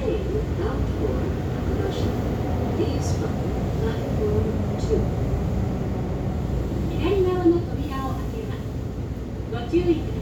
train bound for Russia. Please from platform 2. 左側の扉を開けます。ご注意ください。